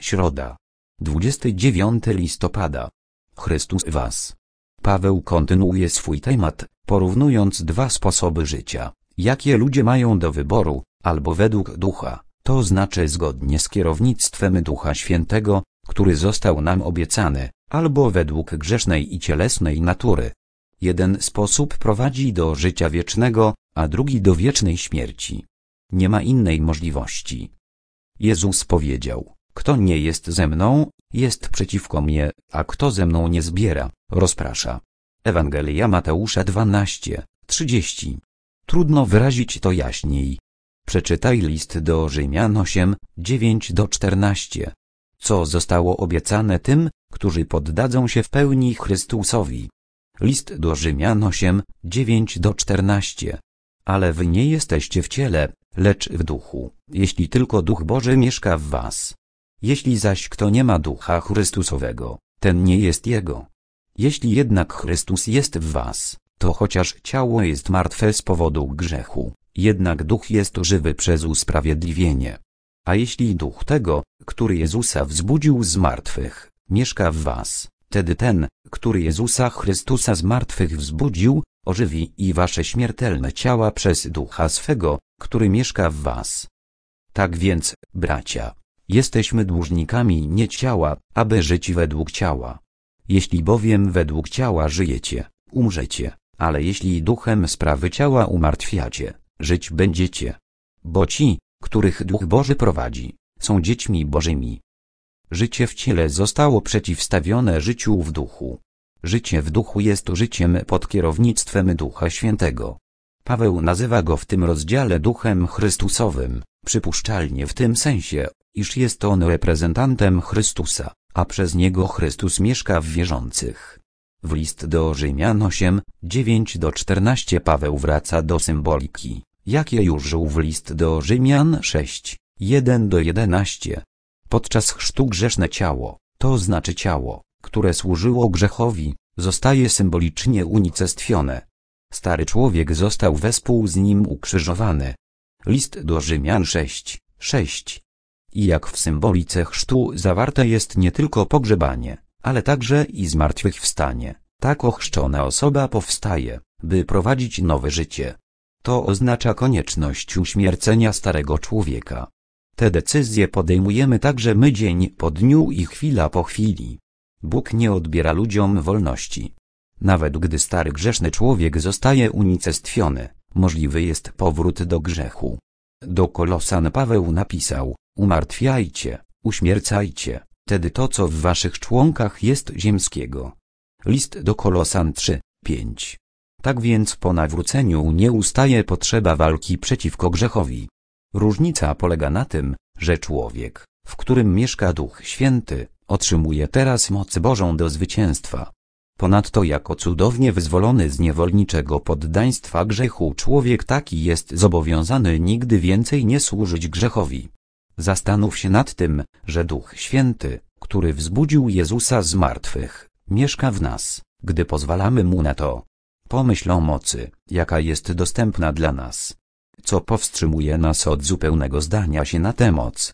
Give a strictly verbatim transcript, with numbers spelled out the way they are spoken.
Środa. dwudziestego dziewiątego listopada. Chrystus w was. Paweł kontynuuje swój temat, porównując dwa sposoby życia, jakie ludzie mają do wyboru, albo według Ducha, to znaczy zgodnie z kierownictwem Ducha Świętego, który został nam obiecany, albo według grzesznej i cielesnej natury. Jeden sposób prowadzi do życia wiecznego, a drugi do wiecznej śmierci. Nie ma innej możliwości. Jezus powiedział: kto nie jest ze mną, jest przeciwko mnie, a kto ze mną nie zbiera, rozprasza. Ewangelia Mateusza dwanaście, trzydzieści. Trudno wyrazić to jaśniej. Przeczytaj list do Rzymian osiem, dziewięć do czternastu. Co zostało obiecane tym, którzy poddadzą się w pełni Chrystusowi. List do Rzymian osiem, dziewięć do czternastu. Ale wy nie jesteście w ciele, lecz w duchu, jeśli tylko Duch Boży mieszka w was. Jeśli zaś kto nie ma Ducha Chrystusowego, ten nie jest Jego. Jeśli jednak Chrystus jest w was, to chociaż ciało jest martwe z powodu grzechu, jednak Duch jest żywy przez usprawiedliwienie. A jeśli Duch tego, który Jezusa wzbudził z martwych, mieszka w was, wtedy ten, który Jezusa Chrystusa z martwych wzbudził, ożywi i wasze śmiertelne ciała przez Ducha swego, który mieszka w was. Tak więc, bracia, jesteśmy dłużnikami nie ciała, aby żyć według ciała. Jeśli bowiem według ciała żyjecie, umrzecie, ale jeśli duchem sprawy ciała umartwiacie, żyć będziecie. Bo ci, których Duch Boży prowadzi, są dziećmi Bożymi. Życie w ciele zostało przeciwstawione życiu w duchu. Życie w duchu jest życiem pod kierownictwem Ducha Świętego. Paweł nazywa go w tym rozdziale Duchem Chrystusowym, przypuszczalnie w tym sensie, iż jest on reprezentantem Chrystusa, a przez niego Chrystus mieszka w wierzących. W list do Rzymian osiem, dziewięć do czternastu Paweł wraca do symboliki, jakiej użył w list do Rzymian sześć, jeden do jedenastu. Podczas chrztu grzeszne ciało, to znaczy ciało, które służyło grzechowi, zostaje symbolicznie unicestwione. Stary człowiek został wespół z nim ukrzyżowany. List do Rzymian sześć, sześć. I jak w symbolice chrztu zawarte jest nie tylko pogrzebanie, ale także i zmartwychwstanie, tak ochrzczona osoba powstaje, by prowadzić nowe życie. To oznacza konieczność uśmiercenia starego człowieka. Te decyzje podejmujemy także my dzień po dniu i chwila po chwili. Bóg nie odbiera ludziom wolności. Nawet gdy stary grzeszny człowiek zostaje unicestwiony, możliwy jest powrót do grzechu. Do Kolosan Paweł napisał: umartwiajcie, uśmiercajcie, wtedy to co w waszych członkach jest ziemskiego. List do Kolosan trzy, pięć. Tak więc po nawróceniu nie ustaje potrzeba walki przeciwko grzechowi. Różnica polega na tym, że człowiek, w którym mieszka Duch Święty, otrzymuje teraz moc Bożą do zwycięstwa. Ponadto jako cudownie wyzwolony z niewolniczego poddaństwa grzechu człowiek taki jest zobowiązany nigdy więcej nie służyć grzechowi. Zastanów się nad tym, że Duch Święty, który wzbudził Jezusa z martwych, mieszka w nas, gdy pozwalamy Mu na to. Pomyśl o mocy, jaka jest dostępna dla nas. Co powstrzymuje nas od zupełnego zdania się na tę moc?